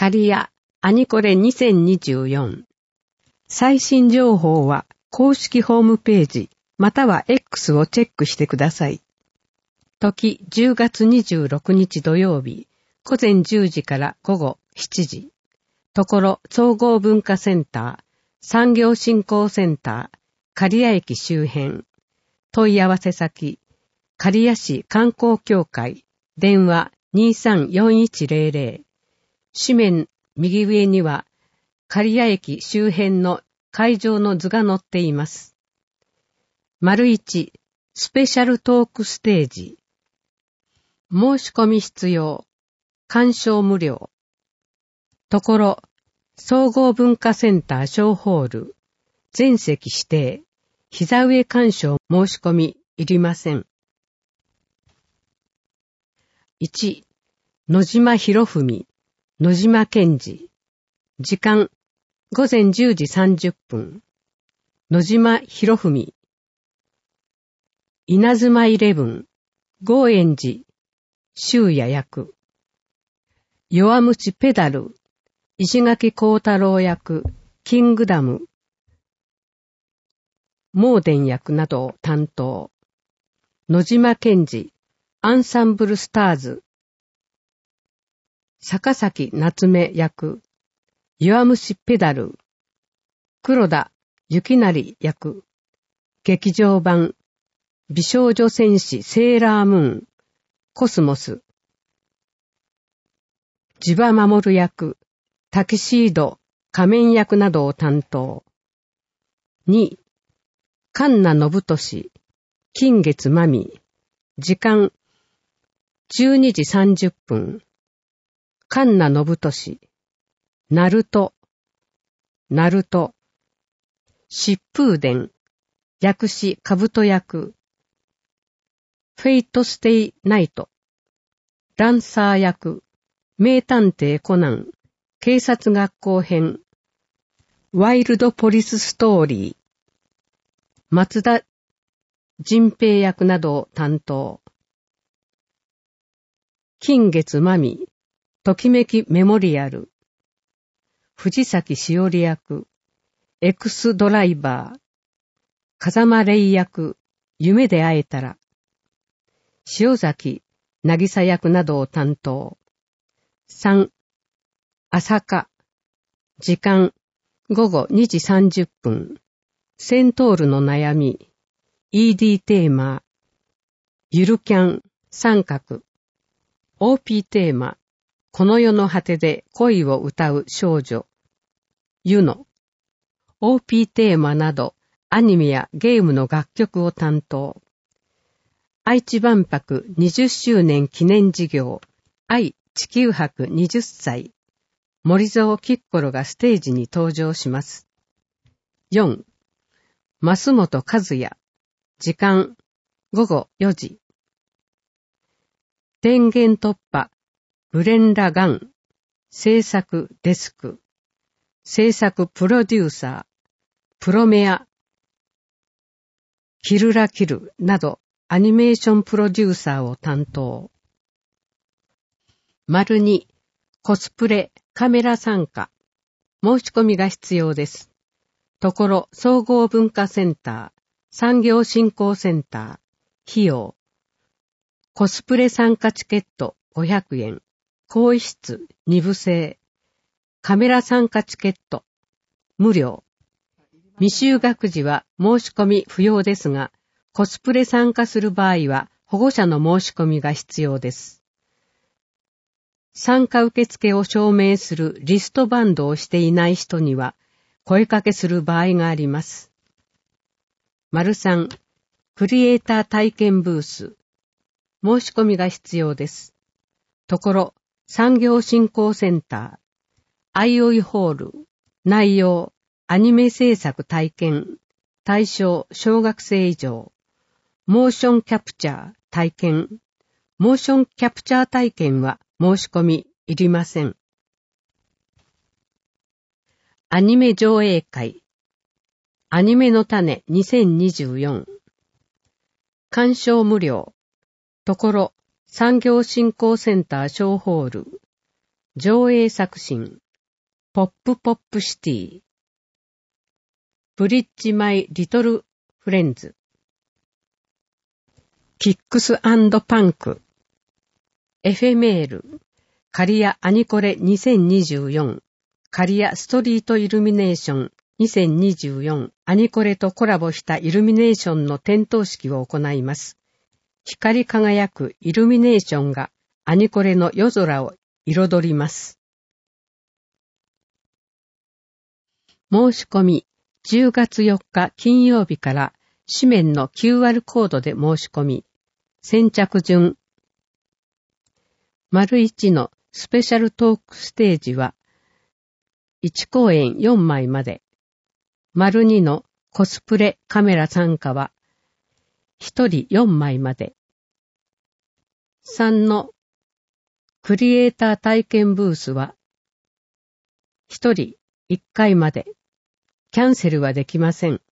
刈谷アニコレ2024。最新情報は公式ホームページまたは X をチェックしてください。時10月26日土曜日午前10時から午後7時。ところ総合文化センター、産業振興センター、刈谷駅周辺。問い合わせ先、刈谷市観光協会、電話234100。紙面右上には、刈谷駅周辺の会場の図が載っています。1、スペシャルトークステージ。申し込み必要。鑑賞無料。ところ、総合文化センター小ホール。全席指定。膝上鑑賞申し込みいりません。1、野島博文。野島健治。時間、午前10時30分。野島博文。稲妻11、郷円寺、修也役。弱虫ペダル、石垣幸太郎役、キングダム、モーデン役などを担当。野島健治、アンサンブルスターズ、坂崎夏目役、弱虫ペダル、黒田幸成役、劇場版、美少女戦士セーラームーン、コスモス、地場守役、タキシード、仮面役などを担当。2、神名信俊、金月まみ、時間、12時30分。神名信俊、ナルト、疾風伝、薬師兜役、フェイトステイナイト、ランサー役、名探偵コナン、警察学校編、ワイルドポリスストーリー、松田仁平役などを担当。金月まみ、ときめきメモリアル、藤崎しおり役、エクスドライバー、風間レイ役、夢で会えたら、塩崎渚役などを担当。3、朝霞、時間、午後2時30分、セントールの悩み、ED テーマ、ゆるキャン、三角、OP テーマ、この世の果てで恋を歌う少女、ユノ、OP テーマなどアニメやゲームの楽曲を担当。愛知万博20周年記念事業、愛地球博20歳、森蔵キッコロがステージに登場します。4、増本和也、時間、午後4時。電源突破、ブレンダガン、制作デスク、制作プロデューサー、プロメア、キルラキルなどアニメーションプロデューサーを担当。2、コスプレ、カメラ参加、申し込みが必要です。ところ、総合文化センター、産業振興センター、費用、コスプレ参加チケット500円、更衣室2部制、カメラ参加チケット、無料。未就学児は申し込み不要ですが、コスプレ参加する場合は保護者の申し込みが必要です。参加受付を証明するリストバンドをしていない人には声かけする場合があります。3、クリエイター体験ブース。申し込みが必要です。ところ、産業振興センター、アイオイホール、内容、アニメ制作体験、対象、小学生以上、モーションキャプチャー体験、モーションキャプチャー体験は申し込みいりません。アニメ上映会、アニメの種2024、鑑賞無料、ところ、産業振興センター小ホール、 上映作品、ポップポップシティ、ブリッジマイリトルフレンズ、キックス&パンク、エフェメール、カリアアニコレ2024、カリアストリートイルミネーション2024アニコレとコラボしたイルミネーションの点灯式を行います。光り輝くイルミネーションがアニコレの夜空を彩ります。申し込み、10月4日金曜日から紙面の QR コードで申し込み、先着順。1のスペシャルトークステージは、1公演4枚まで。2のコスプレカメラ参加は、1人4枚まで。3のクリエイター体験ブースは、1人1回まで。キャンセルはできません。